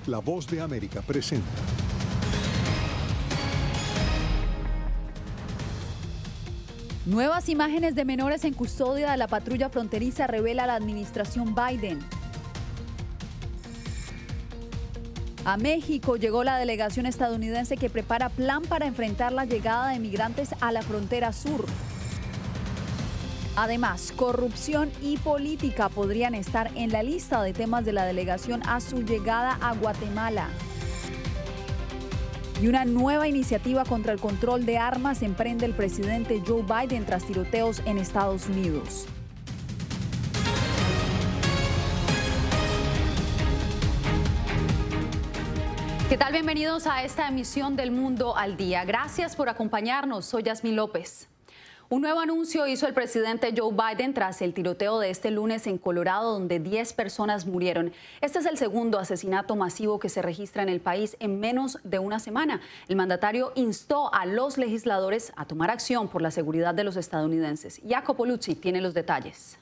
La Voz de América presenta. Nuevas imágenes de menores en custodia de la patrulla fronteriza revela la administración Biden. A México llegó la delegación estadounidense que prepara plan para enfrentar la llegada de migrantes a la frontera sur. Además, corrupción y política podrían estar en la lista de temas de la delegación a su llegada a Guatemala. Y una nueva iniciativa contra el control de armas emprende el presidente Joe Biden tras tiroteos en Estados Unidos. ¿Qué tal? Bienvenidos a esta emisión del Mundo al Día. Gracias por acompañarnos. Soy Yasmín López. Un nuevo anuncio hizo el presidente Joe Biden tras el tiroteo de este lunes en Colorado, donde 10 personas murieron. Este es el segundo asesinato masivo que se registra en el país en menos de una semana. El mandatario instó a los legisladores a tomar acción por la seguridad de los estadounidenses. Jacopo Luzzi tiene los detalles.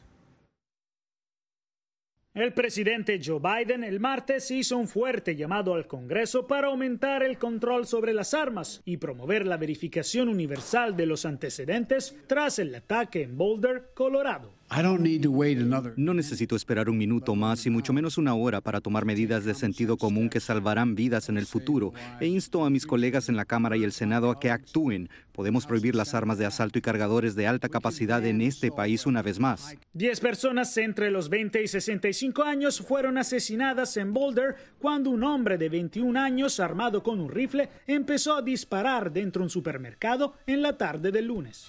El presidente Joe Biden el martes hizo un fuerte llamado al Congreso para aumentar el control sobre las armas y promover la verificación universal de los antecedentes tras el ataque en Boulder, Colorado. No necesito esperar un minuto más y mucho menos una hora para tomar medidas de sentido común que salvarán vidas en el futuro. E insto a mis colegas en la Cámara y el Senado a que actúen. Podemos prohibir las armas de asalto y cargadores de alta capacidad en este país una vez más. 10 personas entre los 20 y 65 años fueron asesinadas en Boulder cuando un hombre de 21 años armado con un rifle empezó a disparar dentro de un supermercado en la tarde del lunes.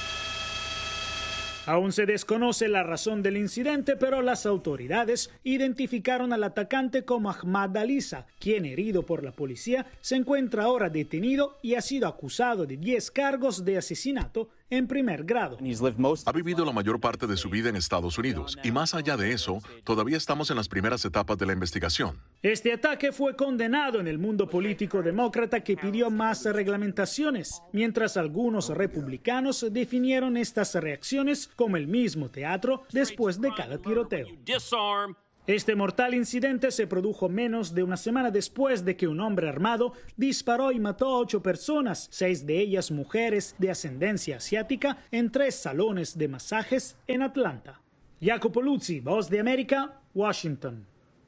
Aún se desconoce la razón del incidente, pero las autoridades identificaron al atacante como Ahmad Alissa, quien, herido por la policía, se encuentra ahora detenido y ha sido acusado de 10 cargos de asesinato en primer grado. Ha vivido la mayor parte de su vida en Estados Unidos y más allá de eso, todavía estamos en las primeras etapas de la investigación. Este ataque fue condenado en el mundo político demócrata, que pidió más reglamentaciones, mientras algunos republicanos definieron estas reacciones como el mismo teatro después de cada tiroteo. Este mortal incidente se produjo menos de una semana después de que un hombre armado disparó y mató a 8 personas, 6 de ellas mujeres de ascendencia asiática, en 3 salones de masajes en Atlanta. Jacopo Luzzi, Voz de América, Washington.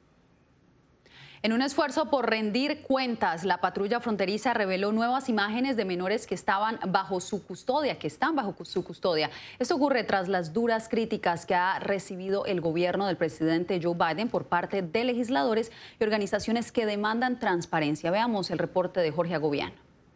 En un esfuerzo por rendir cuentas, la patrulla fronteriza reveló nuevas imágenes de menores que estaban bajo su custodia, Esto ocurre tras las duras críticas que ha recibido el gobierno del presidente Joe Biden por parte de legisladores y organizaciones que demandan transparencia. Veamos el reporte de Jorge Agobián.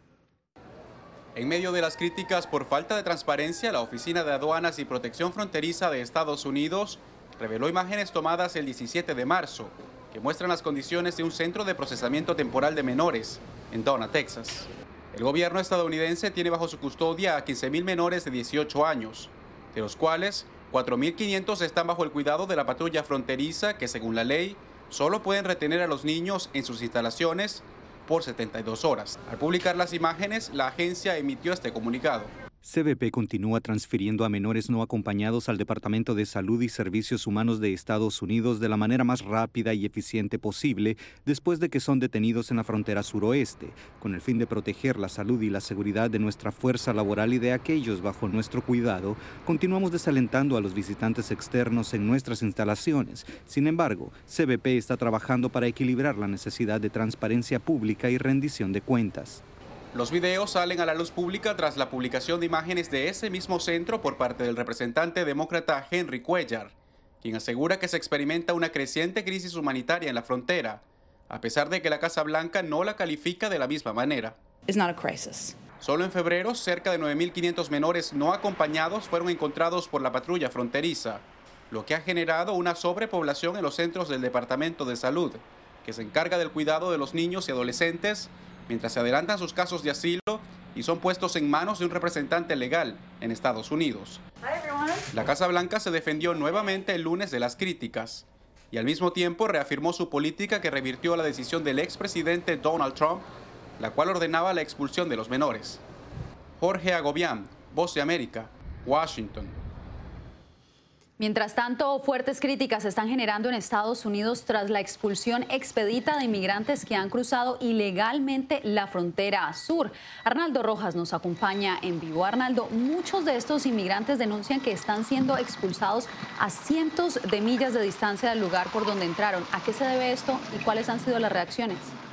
En medio de las críticas por falta de transparencia, la Oficina de Aduanas y Protección Fronteriza de Estados Unidos reveló imágenes tomadas el 17 de marzo, que muestran las condiciones de un centro de procesamiento temporal de menores en Donna, Texas. El gobierno estadounidense tiene bajo su custodia a 15,000 menores de 18 años, de los cuales 4,500 están bajo el cuidado de la patrulla fronteriza, que según la ley solo pueden retener a los niños en sus instalaciones por 72 horas. Al publicar las imágenes, la agencia emitió este comunicado. CBP continúa transfiriendo a menores no acompañados al Departamento de Salud y Servicios Humanos de Estados Unidos de la manera más rápida y eficiente posible después de que son detenidos en la frontera suroeste, con el fin de proteger la salud y la seguridad de nuestra fuerza laboral y de aquellos bajo nuestro cuidado. Continuamos desalentando a los visitantes externos en nuestras instalaciones. Sin embargo, CBP está trabajando para equilibrar la necesidad de transparencia pública y rendición de cuentas. Los videos salen a la luz pública tras la publicación de imágenes de ese mismo centro por parte del representante demócrata Henry Cuellar, quien asegura que se experimenta una creciente crisis humanitaria en la frontera, a pesar de que la Casa Blanca no la califica de la misma manera. Solo en febrero, cerca de 9,500 menores no acompañados fueron encontrados por la patrulla fronteriza, lo que ha generado una sobrepoblación en los centros del Departamento de Salud, que se encarga del cuidado de los niños y adolescentes, mientras se adelantan sus casos de asilo y son puestos en manos de un representante legal en Estados Unidos. La Casa Blanca se defendió nuevamente el lunes de las críticas y al mismo tiempo reafirmó su política que revirtió la decisión del expresidente Donald Trump, la cual ordenaba la expulsión de los menores. Jorge Agobián, Voz de América, Washington. Mientras tanto, fuertes críticas se están generando en Estados Unidos tras la expulsión expedita de inmigrantes que han cruzado ilegalmente la frontera sur. Arnaldo Rojas nos acompaña en vivo. Arnaldo, muchos de estos inmigrantes denuncian que están siendo expulsados a cientos de millas de distancia del lugar por donde entraron. ¿A qué se debe esto y cuáles han sido las reacciones?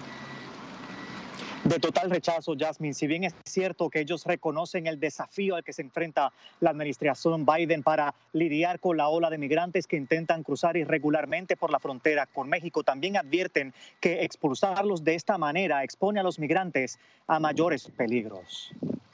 De total rechazo, Yasmin. Si bien es cierto que ellos reconocen el desafío al que se enfrenta la administración Biden para lidiar con la ola de migrantes que intentan cruzar irregularmente por la frontera con México, también advierten que expulsarlos de esta manera expone a los migrantes a mayores peligros.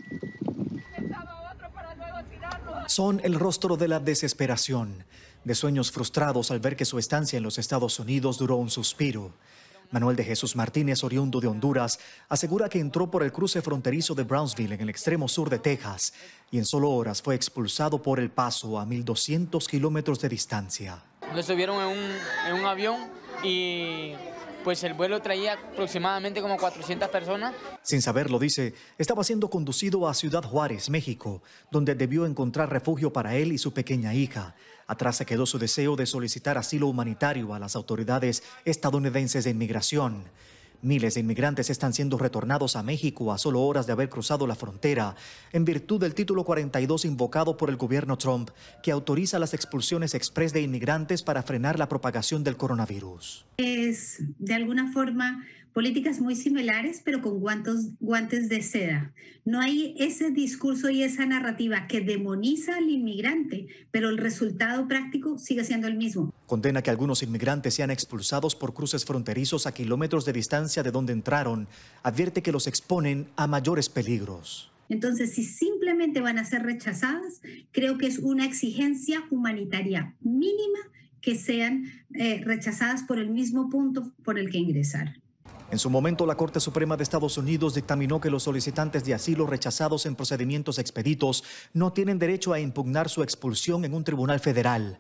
Son el rostro de la desesperación, de sueños frustrados al ver que su estancia en los Estados Unidos duró un suspiro. Manuel de Jesús Martínez, oriundo de Honduras, asegura que entró por el cruce fronterizo de Brownsville en el extremo sur de Texas y en solo horas fue expulsado por El Paso a 1.200 kilómetros de distancia. Lo subieron en un avión y pues el vuelo traía aproximadamente como 400 personas. Sin saberlo, dice, estaba siendo conducido a Ciudad Juárez, México, donde debió encontrar refugio para él y su pequeña hija. Atrás se quedó su deseo de solicitar asilo humanitario a las autoridades estadounidenses de inmigración. Miles de inmigrantes están siendo retornados a México a solo horas de haber cruzado la frontera, en virtud del título 42 invocado por el gobierno Trump, que autoriza las expulsiones express de inmigrantes para frenar la propagación del coronavirus. Es, de alguna forma, políticas muy similares, pero con guantes de seda. No hay ese discurso y esa narrativa que demoniza al inmigrante, pero el resultado práctico sigue siendo el mismo. Condena que algunos inmigrantes sean expulsados por cruces fronterizos a kilómetros de distancia de donde entraron. Advierte que los exponen a mayores peligros. Entonces, si simplemente van a ser rechazadas, creo que es una exigencia humanitaria mínima que sean rechazadas por el mismo punto por el que ingresaron. En su momento, la Corte Suprema de Estados Unidos dictaminó que los solicitantes de asilo rechazados en procedimientos expeditos no tienen derecho a impugnar su expulsión en un tribunal federal.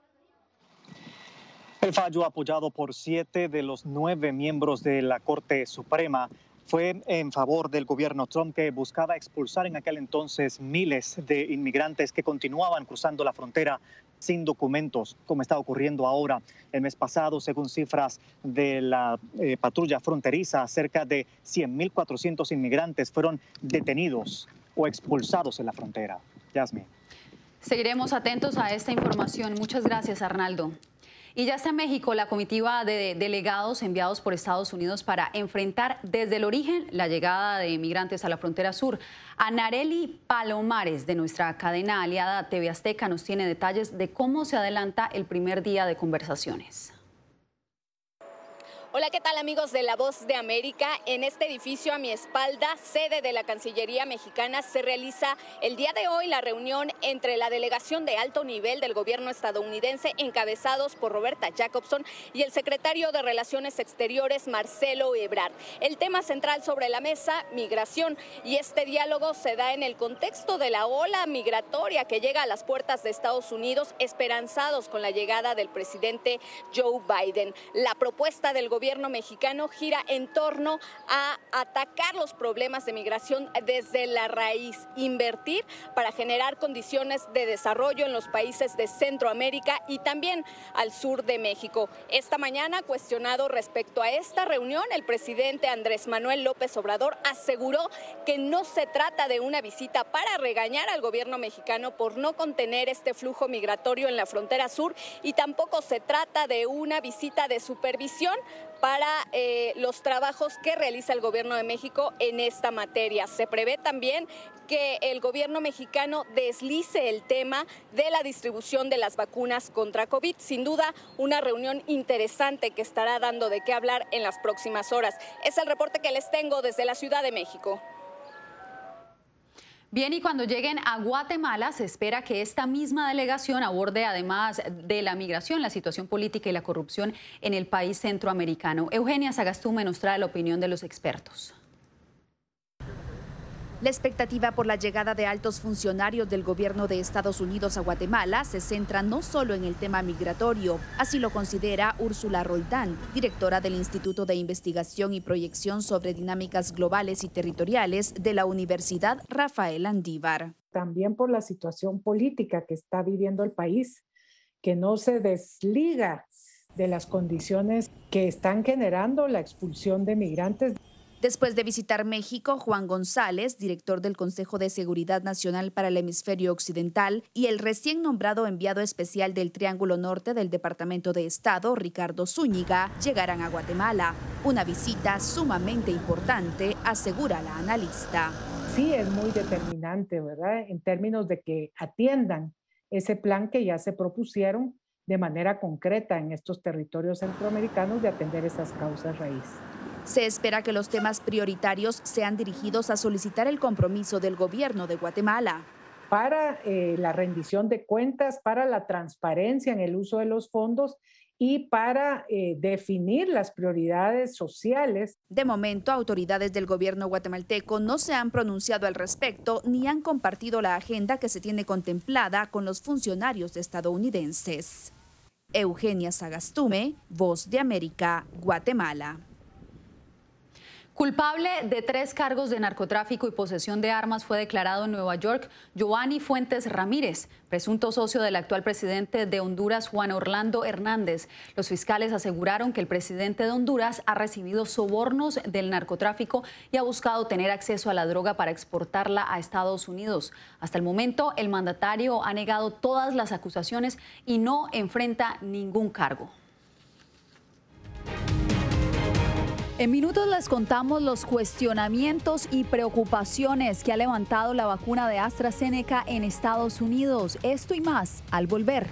El fallo, apoyado por 7 de los 9 miembros de la Corte Suprema, fue en favor del gobierno Trump, que buscaba expulsar en aquel entonces miles de inmigrantes que continuaban cruzando la frontera sin documentos, como está ocurriendo ahora. El mes pasado, según cifras de la patrulla fronteriza, cerca de 100.400 inmigrantes fueron detenidos o expulsados en la frontera. Yasmin. Seguiremos atentos a esta información. Muchas gracias, Arnaldo. Y ya está en México la comitiva de delegados enviados por Estados Unidos para enfrentar desde el origen la llegada de migrantes a la frontera sur. Anareli Palomares, de nuestra cadena aliada TV Azteca, nos tiene detalles de cómo se adelanta el primer día de conversaciones. Hola, ¿qué tal, amigos de La Voz de América? En este edificio a mi espalda, sede de la Cancillería mexicana, se realiza el día de hoy la reunión entre la delegación de alto nivel del gobierno estadounidense, encabezados por Roberta Jacobson, y el secretario de Relaciones Exteriores, Marcelo Ebrard. El tema central sobre la mesa, migración, y este diálogo se da en el contexto de la ola migratoria que llega a las puertas de Estados Unidos, esperanzados con la llegada del presidente Joe Biden. La propuesta del gobierno mexicano gira en torno a atacar los problemas de migración desde la raíz, invertir para generar condiciones de desarrollo en los países de Centroamérica y también al sur de México. Esta mañana, cuestionado respecto a esta reunión, el presidente Andrés Manuel López Obrador aseguró que no se trata de una visita para regañar al gobierno mexicano por no contener este flujo migratorio en la frontera sur, y tampoco se trata de una visita de supervisión para los trabajos que realiza el gobierno de México en esta materia. Se prevé también que el gobierno mexicano deslice el tema de la distribución de las vacunas contra COVID. Sin duda, una reunión interesante que estará dando de qué hablar en las próximas horas. Es el reporte que les tengo desde la Ciudad de México. Bien, y cuando lleguen a Guatemala, se espera que esta misma delegación aborde, además de la migración, la situación política y la corrupción en el país centroamericano. Eugenia Sagastume nos trae la opinión de los expertos. La expectativa por la llegada de altos funcionarios del gobierno de Estados Unidos a Guatemala se centra no solo en el tema migratorio, así lo considera Úrsula Roldán, directora del Instituto de Investigación y Proyección sobre Dinámicas Globales y Territoriales de la Universidad Rafael Andívar. También por la situación política que está viviendo el país que no se desliga de las condiciones que están generando la expulsión de migrantes. Después de visitar México, Juan González, director del Consejo de Seguridad Nacional para el Hemisferio Occidental, y el recién nombrado enviado especial del Triángulo Norte del Departamento de Estado, Ricardo Zúñiga, llegarán a Guatemala. Una visita sumamente importante, asegura la analista. Sí, es muy determinante, ¿verdad? En términos de que atiendan ese plan que ya se propusieron de manera concreta en estos territorios centroamericanos de atender esas causas raíz. Se espera que los temas prioritarios sean dirigidos a solicitar el compromiso del gobierno de Guatemala. Para la rendición de cuentas, para la transparencia en el uso de los fondos y para definir las prioridades sociales. De momento, autoridades del gobierno guatemalteco no se han pronunciado al respecto ni han compartido la agenda que se tiene contemplada con los funcionarios estadounidenses. Eugenia Sagastume, Voz de América, Guatemala. Culpable de 3 cargos de narcotráfico y posesión de armas fue declarado en Nueva York Giovanni Fuentes Ramírez, presunto socio del actual presidente de Honduras, Juan Orlando Hernández. Los fiscales aseguraron que el presidente de Honduras ha recibido sobornos del narcotráfico y ha buscado tener acceso a la droga para exportarla a Estados Unidos. Hasta el momento, el mandatario ha negado todas las acusaciones y no enfrenta ningún cargo. En minutos les contamos los cuestionamientos y preocupaciones que ha levantado la vacuna de AstraZeneca en Estados Unidos. Esto y más al volver.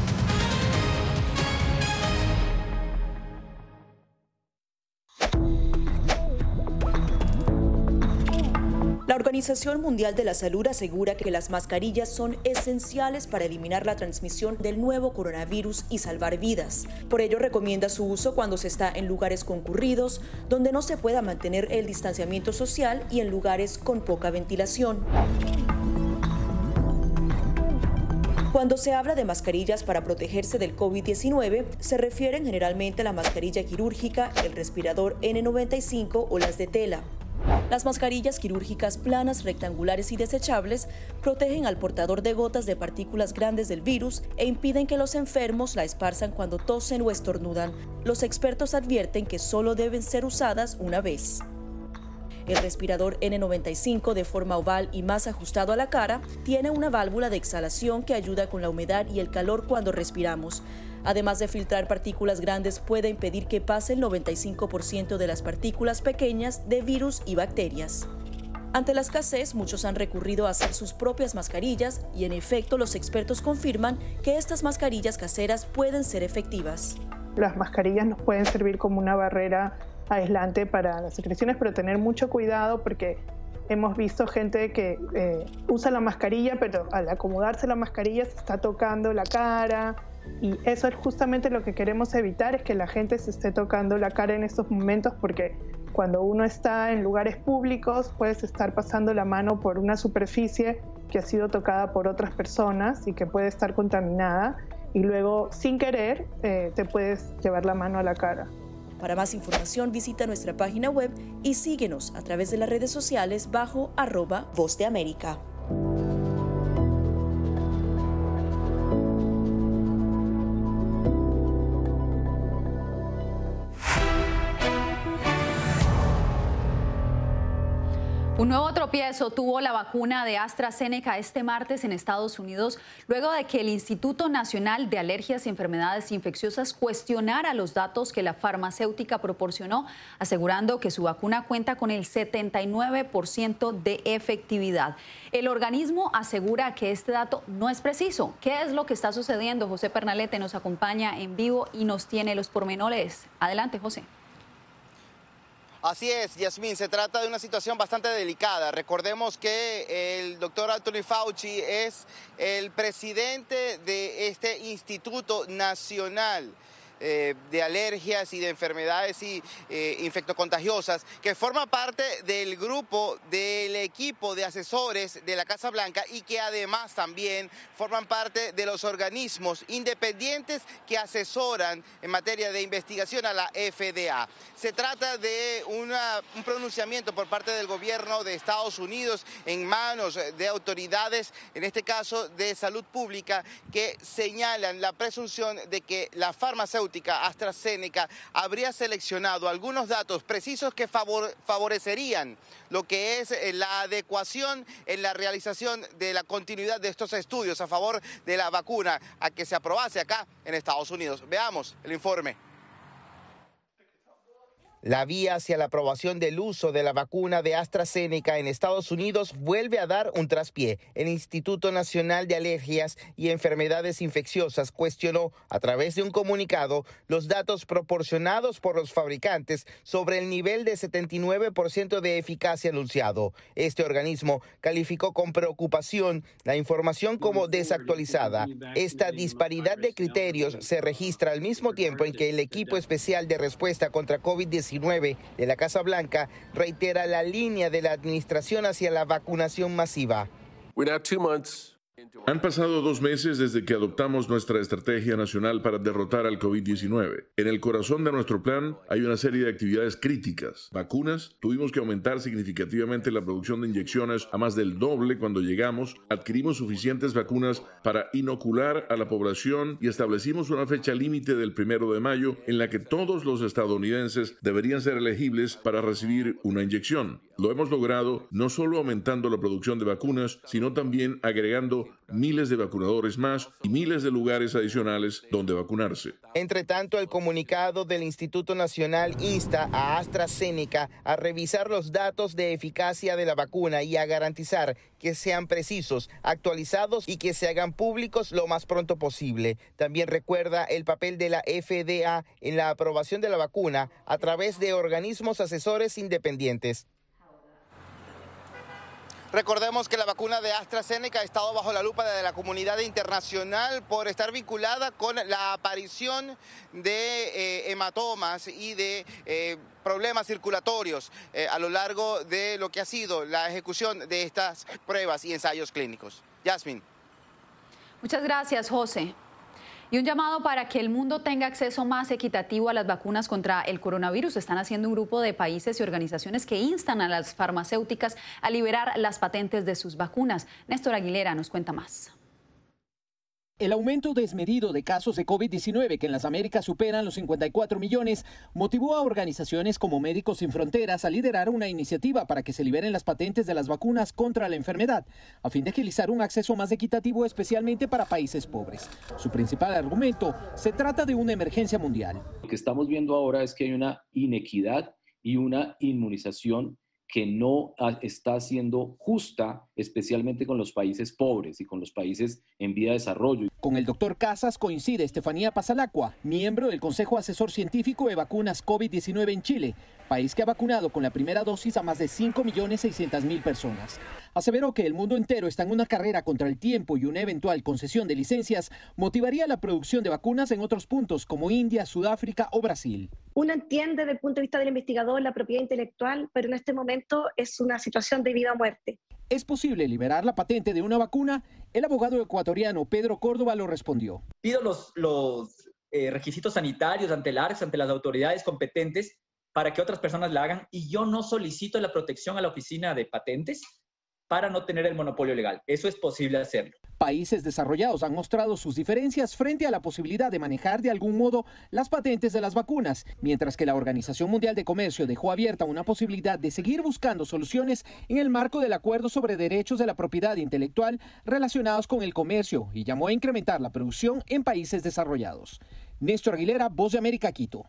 La Organización Mundial de la Salud asegura que las mascarillas son esenciales para eliminar la transmisión del nuevo coronavirus y salvar vidas. Por ello, recomienda su uso cuando se está en lugares concurridos, donde no se pueda mantener el distanciamiento social y en lugares con poca ventilación. Cuando se habla de mascarillas para protegerse del COVID-19, se refieren generalmente a la mascarilla quirúrgica, el respirador N95 o las de tela. Las mascarillas quirúrgicas planas, rectangulares y desechables protegen al portador de gotas de partículas grandes del virus e impiden que los enfermos la esparzan cuando tosen o estornudan. Los expertos advierten que solo deben ser usadas una vez. El respirador N95, de forma oval y más ajustado a la cara, tiene una válvula de exhalación que ayuda con la humedad y el calor cuando respiramos. Además de filtrar partículas grandes, puede impedir que pase el 95% de las partículas pequeñas de virus y bacterias. Ante la escasez, muchos han recurrido a hacer sus propias mascarillas y en efecto los expertos confirman que estas mascarillas caseras pueden ser efectivas. Las mascarillas nos pueden servir como una barrera aislante para las secreciones, pero tener mucho cuidado porque hemos visto gente que usa la mascarilla, pero al acomodarse la mascarilla se está tocando la cara. Y eso es justamente lo que queremos evitar, es que la gente se esté tocando la cara en estos momentos, porque cuando uno está en lugares públicos puedes estar pasando la mano por una superficie que ha sido tocada por otras personas y que puede estar contaminada y luego sin querer te puedes llevar la mano a la cara. Para más información visita nuestra página web y síguenos a través de las redes sociales bajo @Voz de América. Un nuevo tropiezo tuvo la vacuna de AstraZeneca este martes en Estados Unidos, luego de que el Instituto Nacional de Alergias y Enfermedades Infecciosas cuestionara los datos que la farmacéutica proporcionó, asegurando que su vacuna cuenta con el 79% de efectividad. El organismo asegura que este dato no es preciso. ¿Qué es lo que está sucediendo? José Pernalete nos acompaña en vivo y nos tiene los pormenores. Adelante, José. Así es, Yasmín, se trata de una situación bastante delicada. Recordemos que el doctor Anthony Fauci es el presidente de este Instituto Nacional de alergias y de enfermedades infectocontagiosas, que forma parte del grupo del equipo de asesores de la Casa Blanca y que además también forman parte de los organismos independientes que asesoran en materia de investigación a la FDA. Se trata de un pronunciamiento por parte del gobierno de Estados Unidos en manos de autoridades, en este caso de salud pública, que señalan la presunción de que la farmacéutica AstraZeneca habría seleccionado algunos datos precisos que favorecerían lo que es la adecuación en la realización de la continuidad de estos estudios a favor de la vacuna a que se aprobase acá en Estados Unidos. Veamos el informe. La vía hacia la aprobación del uso de la vacuna de AstraZeneca en Estados Unidos vuelve a dar un traspié. El Instituto Nacional de Alergias y Enfermedades Infecciosas cuestionó a través de un comunicado los datos proporcionados por los fabricantes sobre el nivel de 79% de eficacia anunciado. Este organismo calificó con preocupación la información como desactualizada. Esta disparidad de criterios se registra al mismo tiempo en que el equipo especial de respuesta contra COVID-19 de la Casa Blanca reitera la línea de la administración hacia la vacunación masiva. Han pasado 2 meses desde que adoptamos nuestra estrategia nacional para derrotar al COVID-19. En el corazón de nuestro plan hay una serie de actividades críticas. Vacunas, tuvimos que aumentar significativamente la producción de inyecciones a más del doble cuando llegamos. Adquirimos suficientes vacunas para inocular a la población y establecimos una fecha límite del 1 de mayo en la que todos los estadounidenses deberían ser elegibles para recibir una inyección. Lo hemos logrado no solo aumentando la producción de vacunas, sino también agregando miles de vacunadores más y miles de lugares adicionales donde vacunarse. Entre tanto, el comunicado del Instituto Nacional insta a AstraZeneca a revisar los datos de eficacia de la vacuna y a garantizar que sean precisos, actualizados y que se hagan públicos lo más pronto posible. También recuerda el papel de la FDA en la aprobación de la vacuna a través de organismos asesores independientes. Recordemos que la vacuna de AstraZeneca ha estado bajo la lupa de la comunidad internacional por estar vinculada con la aparición de hematomas y de problemas circulatorios a lo largo de lo que ha sido la ejecución de estas pruebas y ensayos clínicos. Yasmin. Muchas gracias, José. Y un llamado para que el mundo tenga acceso más equitativo a las vacunas contra el coronavirus. Están haciendo un grupo de países y organizaciones que instan a las farmacéuticas a liberar las patentes de sus vacunas. Néstor Aguilera nos cuenta más. El aumento desmedido de casos de COVID-19 que en las Américas superan los 54 millones motivó a organizaciones como Médicos Sin Fronteras a liderar una iniciativa para que se liberen las patentes de las vacunas contra la enfermedad, a fin de agilizar un acceso más equitativo especialmente para países pobres. Su principal argumento, se trata de una emergencia mundial. Lo que estamos viendo ahora es que hay una inequidad y una inmunización que no está siendo justa, especialmente con los países pobres y con los países en vía de desarrollo. Con el doctor Casas coincide Estefanía Pasalacqua, miembro del Consejo Asesor Científico de Vacunas COVID-19 en Chile, país que ha vacunado con la primera dosis a más de 5.600.000 personas. Aseveró que el mundo entero está en una carrera contra el tiempo y una eventual concesión de licencias motivaría la producción de vacunas en otros puntos como India, Sudáfrica o Brasil. Uno entiende desde el punto de vista del investigador la propiedad intelectual, pero en este momento es una situación de vida o muerte. ¿Es posible liberar la patente de una vacuna? El abogado ecuatoriano Pedro Córdoba lo respondió. Pido los requisitos sanitarios ante el ARCS, ante las autoridades competentes, para que otras personas la hagan, y yo no solicito la protección a la oficina de patentes para no tener el monopolio legal. Eso es posible hacerlo. Países desarrollados han mostrado sus diferencias frente a la posibilidad de manejar de algún modo las patentes de las vacunas, mientras que la Organización Mundial de Comercio dejó abierta una posibilidad de seguir buscando soluciones en el marco del Acuerdo sobre Derechos de la Propiedad Intelectual relacionados con el comercio y llamó a incrementar la producción en países desarrollados. Néstor Aguilera, Voz de América, Quito.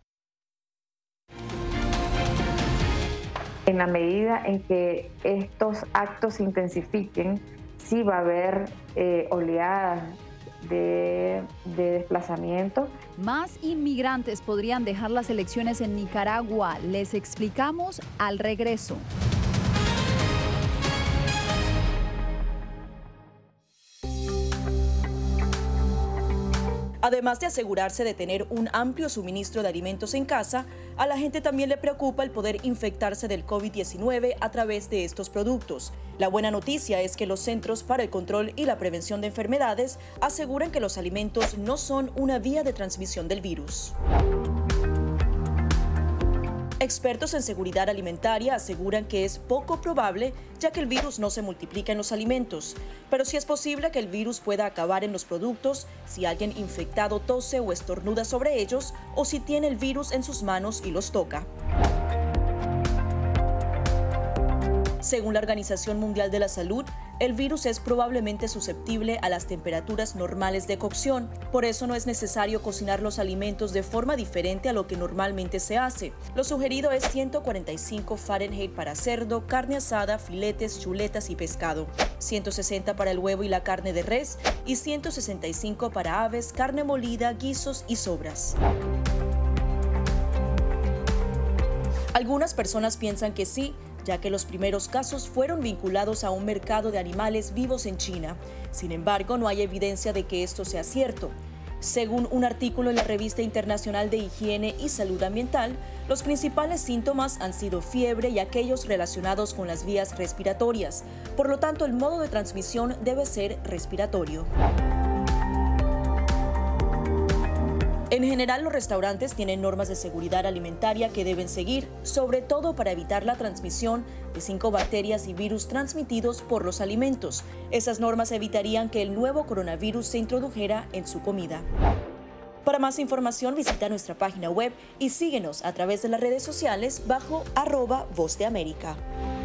En la medida en que estos actos se intensifiquen, sí va a haber oleadas de desplazamiento. Más inmigrantes podrían dejar las elecciones en Nicaragua. Les explicamos al regreso. Además de asegurarse de tener un amplio suministro de alimentos en casa, a la gente también le preocupa el poder infectarse del COVID-19 a través de estos productos. La buena noticia es que los Centros para el Control y la Prevención de Enfermedades aseguran que los alimentos no son una vía de transmisión del virus. Expertos en seguridad alimentaria aseguran que es poco probable, ya que el virus no se multiplica en los alimentos. Pero sí es posible que el virus pueda acabar en los productos si alguien infectado tose o estornuda sobre ellos o si tiene el virus en sus manos y los toca. Según la Organización Mundial de la Salud, el virus es probablemente susceptible a las temperaturas normales de cocción. Por eso no es necesario cocinar los alimentos de forma diferente a lo que normalmente se hace. Lo sugerido es 145 Fahrenheit para cerdo, carne asada, filetes, chuletas y pescado, 160 para el huevo y la carne de res y 165 para aves, carne molida, guisos y sobras. Algunas personas piensan que sí, ya que los primeros casos fueron vinculados a un mercado de animales vivos en China. Sin embargo, no hay evidencia de que esto sea cierto. Según un artículo en la Revista Internacional de Higiene y Salud Ambiental, los principales síntomas han sido fiebre y aquellos relacionados con las vías respiratorias. Por lo tanto, el modo de transmisión debe ser respiratorio. En general, los restaurantes tienen normas de seguridad alimentaria que deben seguir, sobre todo para evitar la transmisión de 5 bacterias y virus transmitidos por los alimentos. Esas normas evitarían que el nuevo coronavirus se introdujera en su comida. Para más información, visita nuestra página web y síguenos a través de las redes sociales bajo @Voz de América.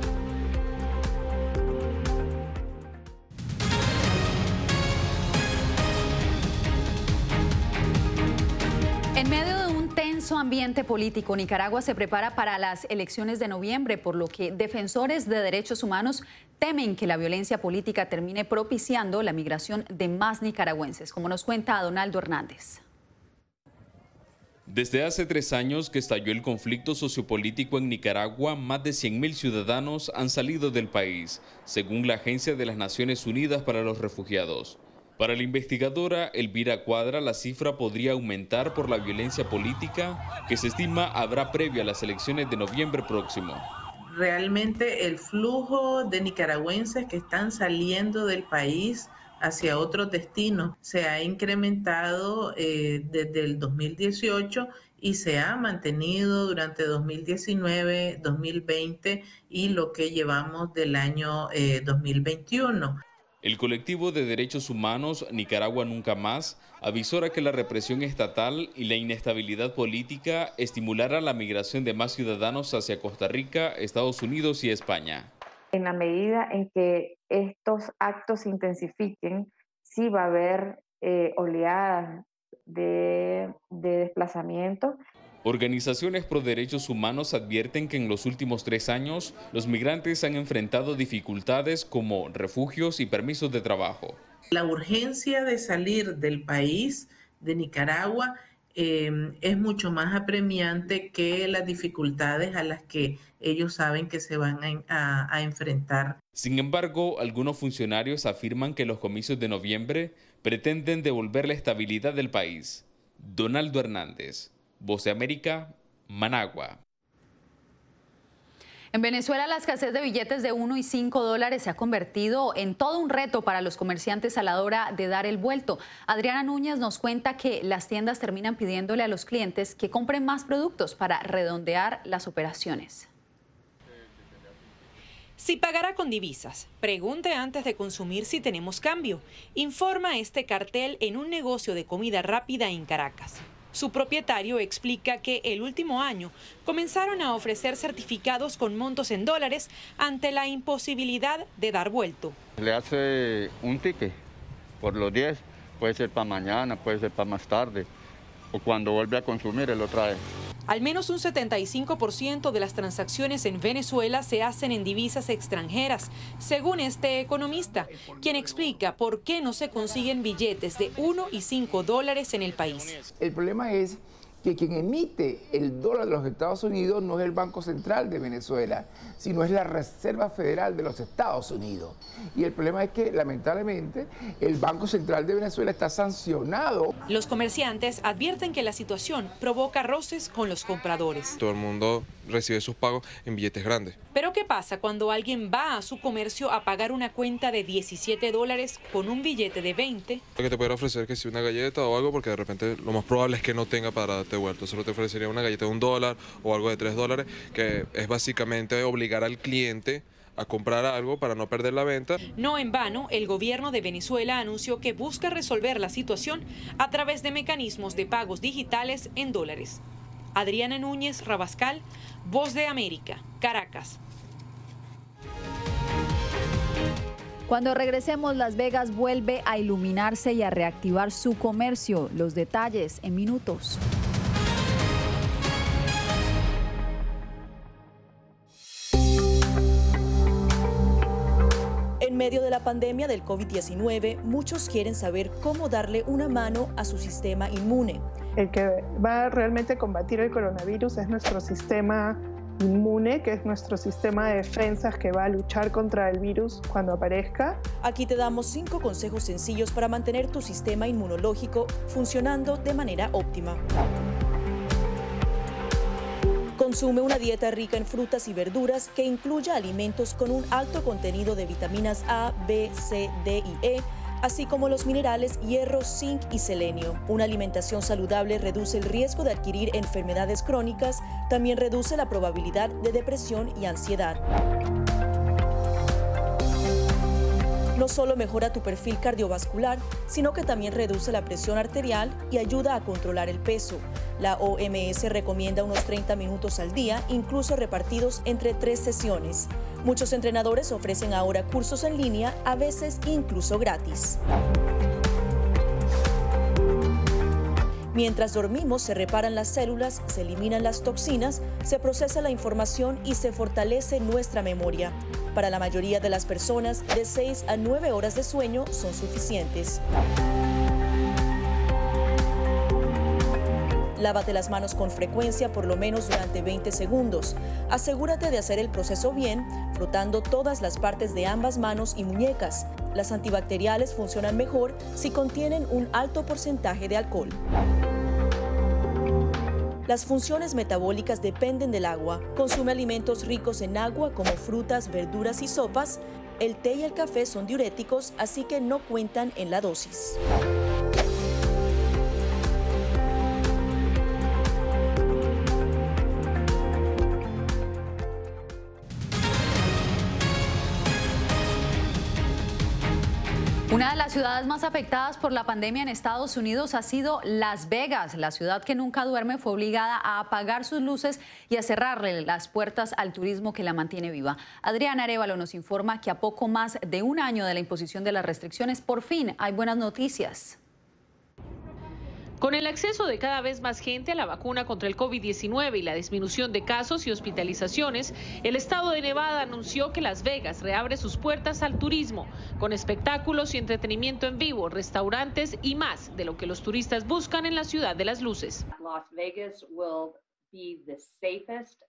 En medio de un tenso ambiente político, Nicaragua se prepara para las elecciones de noviembre, por lo que defensores de derechos humanos temen que la violencia política termine propiciando la migración de más nicaragüenses, como nos cuenta Donaldo Hernández. Desde hace 3 años que estalló el conflicto sociopolítico en Nicaragua, más de 100.000 ciudadanos han salido del país, según la Agencia de las Naciones Unidas para los Refugiados. Para la investigadora Elvira Cuadra, la cifra podría aumentar por la violencia política que se estima habrá previo a las elecciones de noviembre próximo. Realmente el flujo de nicaragüenses que están saliendo del país hacia otros destinos se ha incrementado desde el 2018 y se ha mantenido durante 2019, 2020 y lo que llevamos del año 2021. El colectivo de derechos humanos Nicaragua Nunca Más avisora que la represión estatal y la inestabilidad política estimulará la migración de más ciudadanos hacia Costa Rica, Estados Unidos y España. En la medida en que estos actos se intensifiquen, sí va a haber oleadas de desplazamiento. Organizaciones pro derechos humanos advierten que en los últimos 3 años los migrantes han enfrentado dificultades como refugios y permisos de trabajo. La urgencia de salir del país, de Nicaragua, es mucho más apremiante que las dificultades a las que ellos saben que se van a enfrentar. Sin embargo, algunos funcionarios afirman que los comicios de noviembre pretenden devolver la estabilidad del país. Donaldo Hernández, Voz de América, Managua. En Venezuela, la escasez de billetes de 1 y 5 dólares se ha convertido en todo un reto para los comerciantes a la hora de dar el vuelto. Adriana Núñez nos cuenta que las tiendas terminan pidiéndole a los clientes que compren más productos para redondear las operaciones. Si pagará con divisas, pregunte antes de consumir si tenemos cambio, informa este cartel en un negocio de comida rápida en Caracas. Su propietario explica que el último año comenzaron a ofrecer certificados con montos en dólares ante la imposibilidad de dar vuelto. Le hace un ticket por los 10, puede ser para mañana, puede ser para más tarde, o cuando vuelve a consumir él lo trae. Al menos un 75% de las transacciones en Venezuela se hacen en divisas extranjeras, según este economista, quien explica por qué no se consiguen billetes de 1 y 5 dólares en el país. El problema es que quien emite el dólar de los Estados Unidos no es el Banco Central de Venezuela, sino es la Reserva Federal de los Estados Unidos. Y el problema es que, lamentablemente, el Banco Central de Venezuela está sancionado. Los comerciantes advierten que la situación provoca roces con los compradores. Todo el mundo recibe sus pagos en billetes grandes. Pero ¿qué pasa cuando alguien va a su comercio a pagar una cuenta de $17 con un billete de 20? Lo que te puede ofrecer que si una galleta o algo, porque de repente lo más probable es que no tenga para darte vuelto. Solo te ofrecería una galleta de $1 o algo de $3, que es básicamente obligar al cliente a comprar algo para no perder la venta. No en vano, el gobierno de Venezuela anunció que busca resolver la situación a través de mecanismos de pagos digitales en dólares. Adriana Núñez Rabascal, Voz de América, Caracas. Cuando regresemos, Las Vegas vuelve a iluminarse y a reactivar su comercio. Los detalles en minutos. En medio de la pandemia del COVID-19, muchos quieren saber cómo darle una mano a su sistema inmune. El que va a realmente combatir el coronavirus es nuestro sistema inmune, que es nuestro sistema de defensas que va a luchar contra el virus cuando aparezca. Aquí te damos 5 consejos sencillos para mantener tu sistema inmunológico funcionando de manera óptima. Consume una dieta rica en frutas y verduras que incluya alimentos con un alto contenido de vitaminas A, B, C, D y E, así como los minerales hierro, zinc y selenio. Una alimentación saludable reduce el riesgo de adquirir enfermedades crónicas, también reduce la probabilidad de depresión y ansiedad. No solo mejora tu perfil cardiovascular, sino que también reduce la presión arterial y ayuda a controlar el peso. La OMS recomienda unos 30 minutos al día, incluso repartidos entre 3 sesiones. Muchos entrenadores ofrecen ahora cursos en línea, a veces incluso gratis. Mientras dormimos, se reparan las células, se eliminan las toxinas, se procesa la información y se fortalece nuestra memoria. Para la mayoría de las personas, de 6 a 9 horas de sueño son suficientes. Lávate las manos con frecuencia, por lo menos durante 20 segundos. Asegúrate de hacer el proceso bien, frotando todas las partes de ambas manos y muñecas. Las antibacteriales funcionan mejor si contienen un alto porcentaje de alcohol. Las funciones metabólicas dependen del agua. Consume alimentos ricos en agua como frutas, verduras y sopas. El té y el café son diuréticos, así que no cuentan en la dosis. Una de las ciudades más afectadas por la pandemia en Estados Unidos ha sido Las Vegas. La ciudad que nunca duerme fue obligada a apagar sus luces y a cerrarle las puertas al turismo que la mantiene viva. Adriana Arévalo nos informa que a poco más de un año de la imposición de las restricciones, por fin hay buenas noticias. Con el acceso de cada vez más gente a la vacuna contra el COVID-19 y la disminución de casos y hospitalizaciones, el estado de Nevada anunció que Las Vegas reabre sus puertas al turismo, con espectáculos y entretenimiento en vivo, restaurantes y más de lo que los turistas buscan en la ciudad de las luces. Las Vegas will be the safest,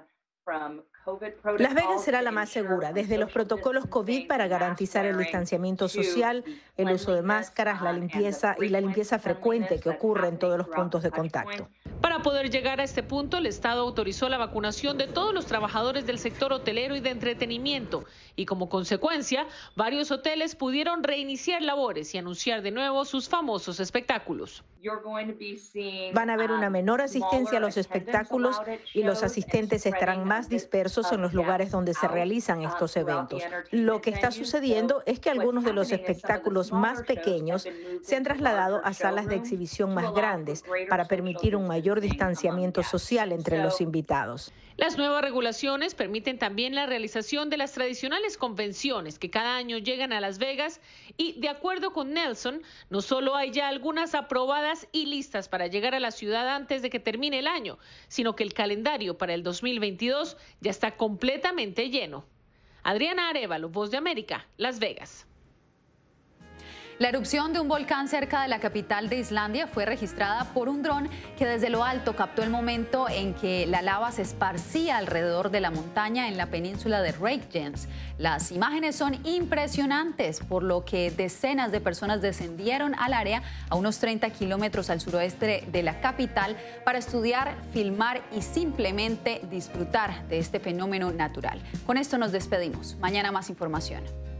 Las Vegas será la más segura, desde los protocolos COVID para garantizar el distanciamiento social, el uso de máscaras, la limpieza y la limpieza frecuente que ocurre en todos los puntos de contacto. Para poder llegar a este punto, el Estado autorizó la vacunación de todos los trabajadores del sector hotelero y de entretenimiento y como consecuencia, varios hoteles pudieron reiniciar labores y anunciar de nuevo sus famosos espectáculos. Van a haber una menor asistencia a los espectáculos y los asistentes estarán más dispersos en los lugares donde se realizan estos eventos. Lo que está sucediendo es que algunos de los espectáculos más pequeños se han trasladado a salas de exhibición más grandes para permitir un mayor distanciamiento social entre los invitados. Las nuevas regulaciones permiten también la realización de las tradicionales convenciones que cada año llegan a Las Vegas y, de acuerdo con Nelson, no solo hay ya algunas aprobadas y listas para llegar a la ciudad antes de que termine el año, sino que el calendario para el 2022 ya está completamente lleno. Adriana Arévalo, Voz de América, Las Vegas. La erupción de un volcán cerca de la capital de Islandia fue registrada por un dron que desde lo alto captó el momento en que la lava se esparcía alrededor de la montaña en la península de Reykjanes. Las imágenes son impresionantes, por lo que decenas de personas descendieron al área a unos 30 kilómetros al suroeste de la capital para estudiar, filmar y simplemente disfrutar de este fenómeno natural. Con esto nos despedimos. Mañana más información.